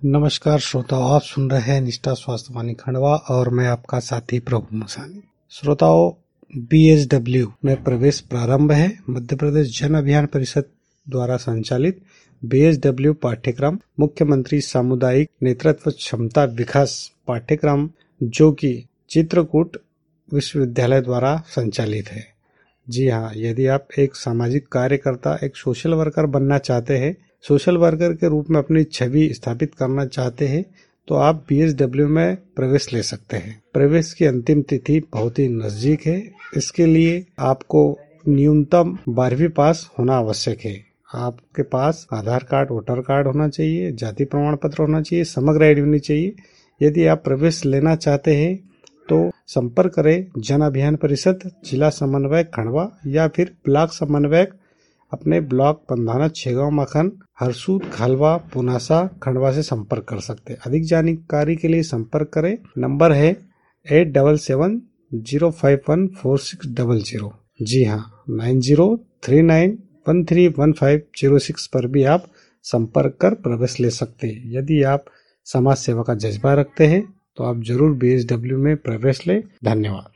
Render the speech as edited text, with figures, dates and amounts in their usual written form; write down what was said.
नमस्कार श्रोताओं, आप सुन रहे हैं निष्ठा स्वास्थ्य वाणी खंडवा और मैं आपका साथी प्रभु मसानी। श्रोताओं, BSW में प्रवेश प्रारंभ है। मध्य प्रदेश जन अभियान परिषद द्वारा संचालित BSW पाठ्यक्रम मुख्यमंत्री सामुदायिक नेतृत्व क्षमता विकास पाठ्यक्रम जो कि चित्रकूट विश्वविद्यालय द्वारा संचालित है। जी हाँ, यदि आप एक सामाजिक कार्यकर्ता, एक सोशल वर्कर बनना चाहते हैं, सोशल वर्कर के रूप में अपनी छवि स्थापित करना चाहते हैं, तो आप BSW में प्रवेश ले सकते हैं। प्रवेश की अंतिम तिथि बहुत ही नजदीक है। इसके लिए आपको न्यूनतम 12वीं पास होना आवश्यक है। आपके पास आधार कार्ड, वोटर कार्ड होना चाहिए, जाति प्रमाण पत्र होना चाहिए, समग्र आईडी होनी चाहिए। यदि आप प्रवेश लेना चाहते हैं तो संपर्क करें जन अभियान परिषद, जिला समन्वयक खंडवा या फिर ब्लॉक समन्वयक अपने ब्लॉक पंधाना, छेगांव, मखन, हरसूद, खालवा, पुनासा, खंडवा से संपर्क कर सकते हैं। अधिक जानकारी के लिए संपर्क करें। नंबर है 8770514600। जी हाँ, 9039131506 पर भी आप संपर्क कर प्रवेश ले सकते हैं। यदि आप समाज सेवा का जज्बा रखते हैं तो आप जरूर BSW में प्रवेश लें। धन्यवाद।